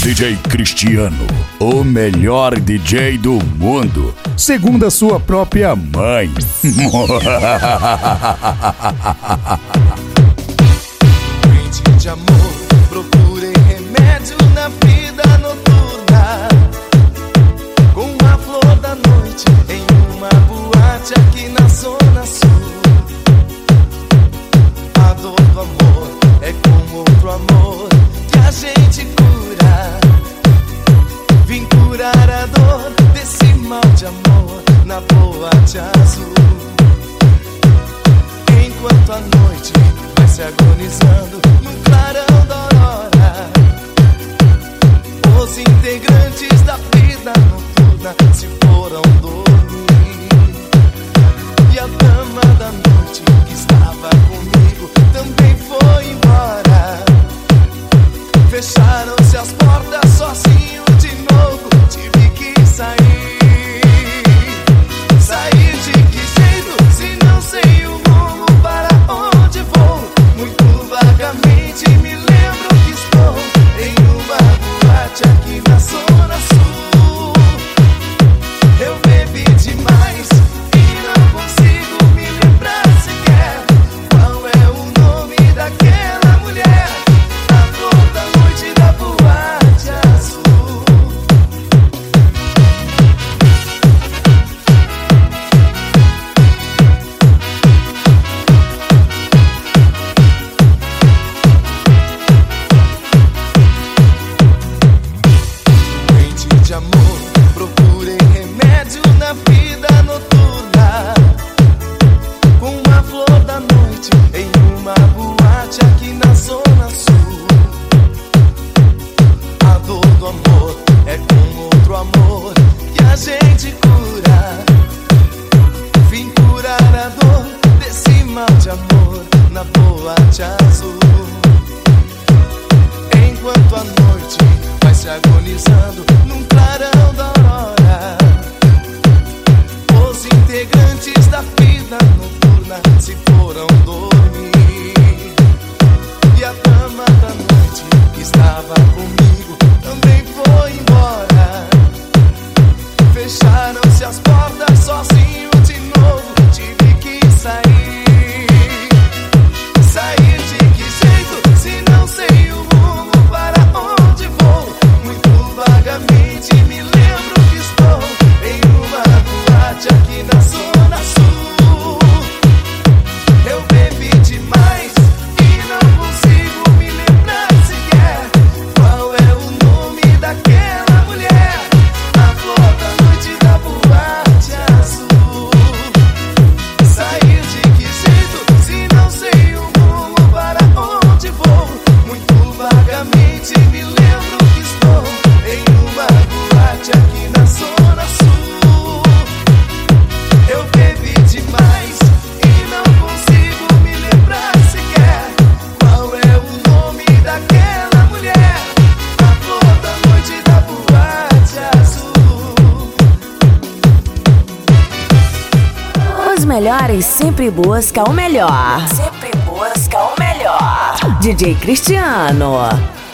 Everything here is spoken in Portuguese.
DJ Cristiano, o melhor DJ do mundo, segundo a sua própria mãe. Doente de amor, procurei remédio na vida noturna, com a flor da noite em uma boate aqui na zona sul. A dor do amor é como outro amor que a gente cura. Vim curar a dor desse mal de amor na boate azul. Enquanto a noite vai se agonizando no clarão da aurora, os integrantes da vida noturna se foram dormir. E a dama da noite que estava comigo também foi embora. Fecharam-se as portas, sozinho de novo tive que sair. Sair de que jeito, se não sei o rumo para onde vou? Muito vagamente me lembro que estou em uma boate aqui na zona sul. Eu bebi demais e não consigo me lembrar sequer qual é o nome daquela mulher, a flor da noite da boate azul. Doente de amor, procurei remédio na vida noturna, com a flor da noite em uma boate aqui na zona sul. A dor do amor é com outro amor que a gente cura. Vim curar a dor desse mal de amor na boate azul. Enquanto a noite vai se agonizando num clarão da aurora, os integrantes da vida noturna se foram dormir. E a dama da noite que estava comigo também foi embora. Fecharam-se as portas, sozinho de novo tive que sair. Sair de que jeito, se não sei o rumo para onde vou? Muito vagamente me lembro que estou em uma boate aqui na zona sul. Eu bebi demais e não consigo me lembrar sequer qual é o nome daquela mulher, a flor da noite da boate azul. Sair de que jeito, se não sei o rumo para onde vou? Muito vagamente me lembro que estou em uma boate aqui na zona sul. Eu bebi demais e não consigo me lembrar sequer qual é o nome daquela mulher, a flor da noite da boate azul. Os melhores sempre buscam o melhor. Sempre buscam o melhor. DJ Cristiano.